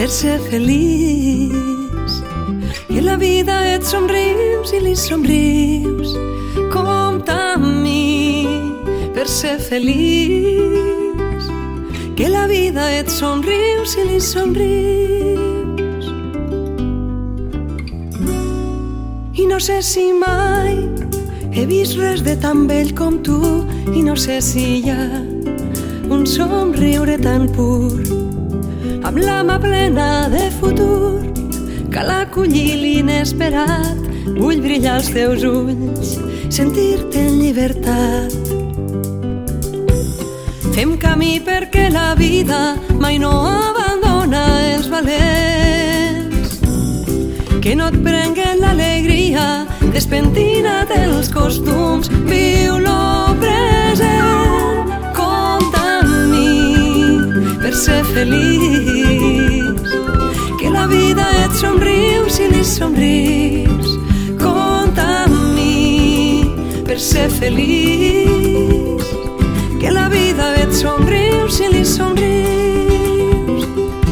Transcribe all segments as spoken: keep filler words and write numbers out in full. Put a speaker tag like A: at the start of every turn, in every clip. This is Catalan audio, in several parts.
A: per ser feliç. Que la vida et somrius i li somrius. Compta amb mi per ser feliç. Que la vida et somrius i li somrius. I no sé si mai he vist res de tan vell com tu, i no sé si hi ha un somriure tan pur, amb la mà plena de futur. Cal acollir l'inesperat, vull brillar als teus ulls, sentir-te en llibertat. Fem camí perquè la vida mai no abandona els valents. Que no et prenguen l'alegria, despentina't els costums, viu lo present. Compta amb mi per ser feliç. Que la vida et somrius i li somrius. Compta amb mi per ser feliç. Que la vida et somrius i li somrius.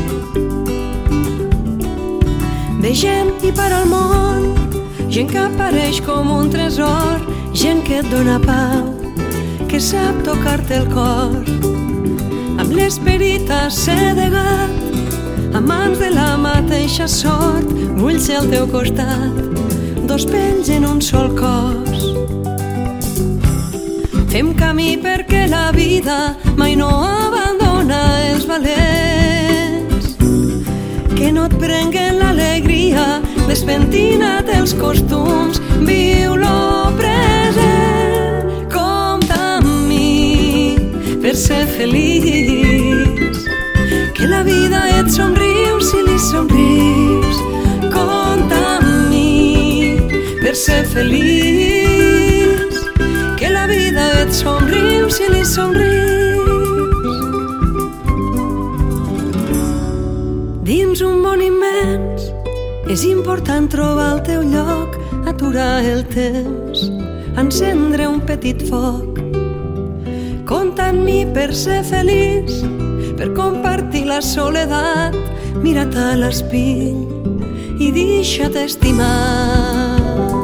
A: De gent i per al món, gent que apareix com un tresor, gent que et dóna pau, que sap tocar-te el cor. Amb l'esperit assedegat, amants de la mateixa sort, vull ser al teu costat, dos pells en un sol cos. Fem camí perquè la vida mai no abandona els valents. Que no et prenguen l'alegria, despentina't els costums, viu lo present. Compta amb mi per ser feliç. Que la vida et somrius i li somrius. Compta amb mi per ser feliç. Que la vida et somrius i li somrius. Dins un món immens és important trobar el teu lloc, aturar el temps, encendre un petit foc. Compta amb mi per ser feliç, per compartir la soledat, mira't a l'espill i deixa't estimar.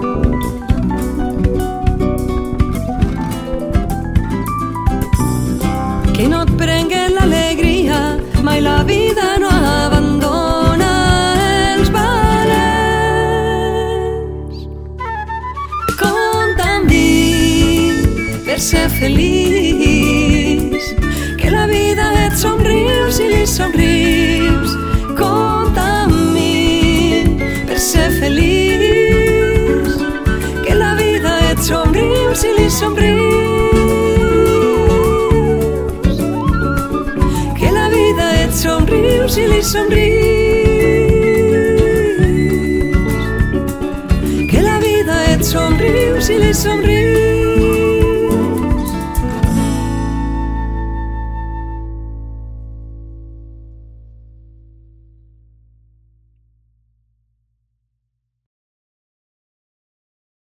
A: Que no et prenguen l'alegria, mai la vida no abandona els valents. Compta amb mi per ser feliç. Que la vida et somrius i li somrius. Compta amb mi per ser feliç. Que la vida et somrius i li somrius. Somrius i li somrius.